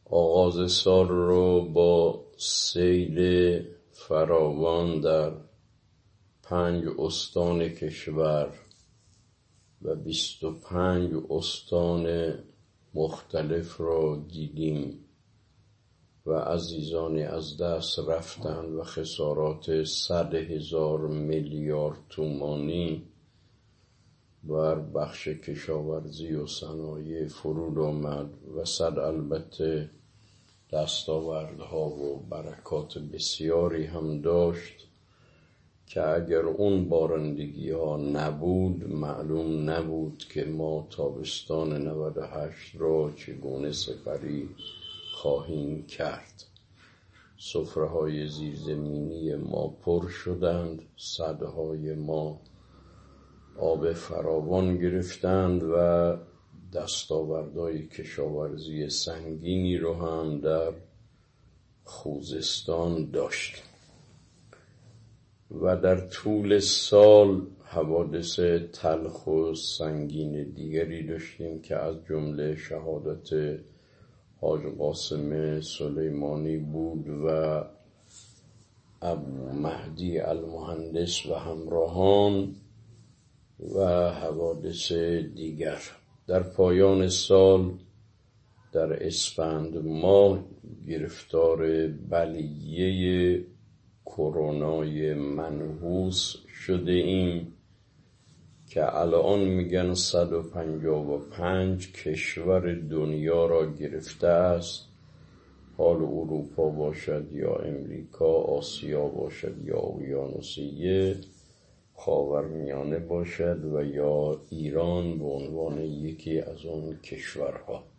آغاز سال رو با سیل فراوان در 5 استان کشور و 25 استان مختلف را دیدیم و عزیزانی از دست رفتند و خسارات 100,000 میلیارد تومانی بر بخش کشاورزی و صنایع فرود آمد و صد البته دستاوردها و برکات بسیاری هم داشت که اگر اون بارندگی ها نبود معلوم نبود که ما تابستان 98 را چگونه سپری خواهیم کرد. سفره های زیرزمینی ما پر شدند، سدهای ما آب فراوان گرفتند و دستاوردهای کشاورزی سنگینی رو هم در خوزستان داشت و در طول سال حوادث تلخ و سنگین دیگری داشتیم که از جمله شهادت حاج قاسم سلیمانی بود و ابو مهدی المهندس و همراهان و حوادث دیگر. در پایان سال در اسفند ماه گرفتار بلیه کرونای منحوس شده ایم که الان میگن 155 کشور دنیا را گرفته است، حال اروپا باشد یا امریکا، آسیا باشد یا اقیانوسیه، خاورمیانه باشد و یا ایران به عنوان یکی از آن کشورها.